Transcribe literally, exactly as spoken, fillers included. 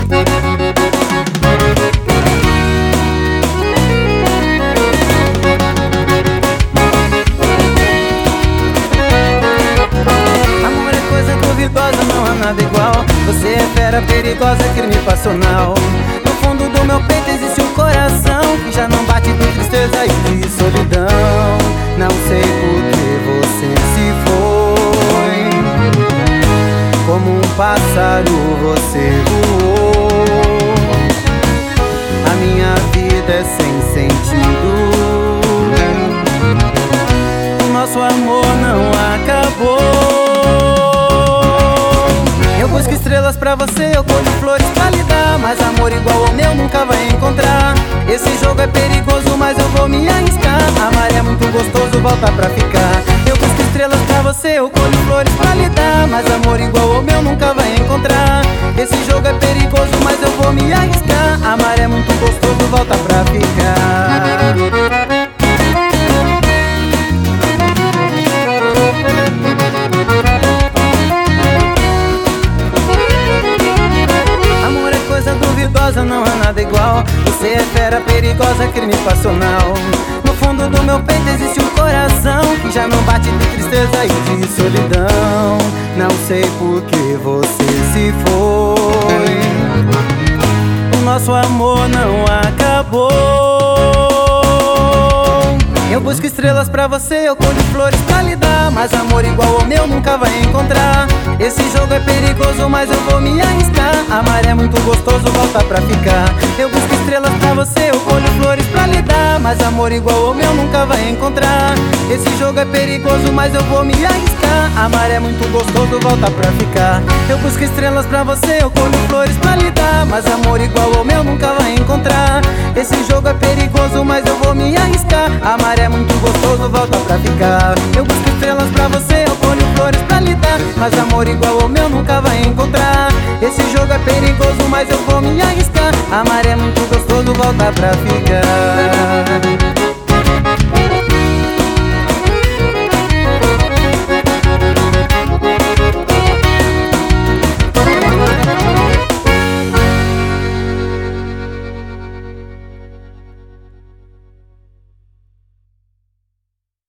Amor é coisa duvidosa, não há nada igual. Você é fera perigosa, crime passional. No fundo do meu peito existe um coração que já não bate de tristeza e de solidão. Não sei por que você se foi. Como um pássaro você voou. A minha vida é sem sentido. O nosso amor não acabou. Eu busco estrelas pra você, eu colho flores pra lhe dar, mas amor igual ao meu nunca vai encontrar. Esse jogo é perigoso, mas eu vou me arriscar. Amar é muito gostoso, volta pra ficar. Eu busco estrelas pra você, eu colho flores pra lhe dar, mas amor igual ao meu nunca vai encontrar. Esse jogo é perigoso, mas eu vou me arriscar. Amar é muito gostoso, volta pra ficar. Não há nada igual. Você é fera perigosa, crime passional. No fundo do meu peito existe um coração que já não bate de tristeza e de solidão. Não sei por que você se foi. O nosso amor não acabou. Eu busco estrelas pra você, eu colho flores pra lhe dar, mas amor igual ao meu nunca vai encontrar. Esse jogo é perigoso, mas eu vou me arriscar. Amar é muito gostoso, volta pra ficar. Eu busco estrelas pra você, eu colho flores pra lhe dar, mas amor igual ao meu nunca vai encontrar. Esse jogo é perigoso, mas eu vou me arriscar. Amar é muito gostoso, volta pra ficar. Eu busco estrelas pra você, eu colho flores pra lhe dar, mas amor igual ao meu nunca vai encontrar. Esse jogo é perigoso, mas eu vou me arriscar. Amar é muito gostoso, volta pra ficar. Eu busco estrelas pra você, eu colho flores pra lhe dar, mas amor igual ao meu nunca vai encontrar. Esse jogo é perigoso, mas eu vou me arriscar. Amar é muito gostoso, volta pra ficar.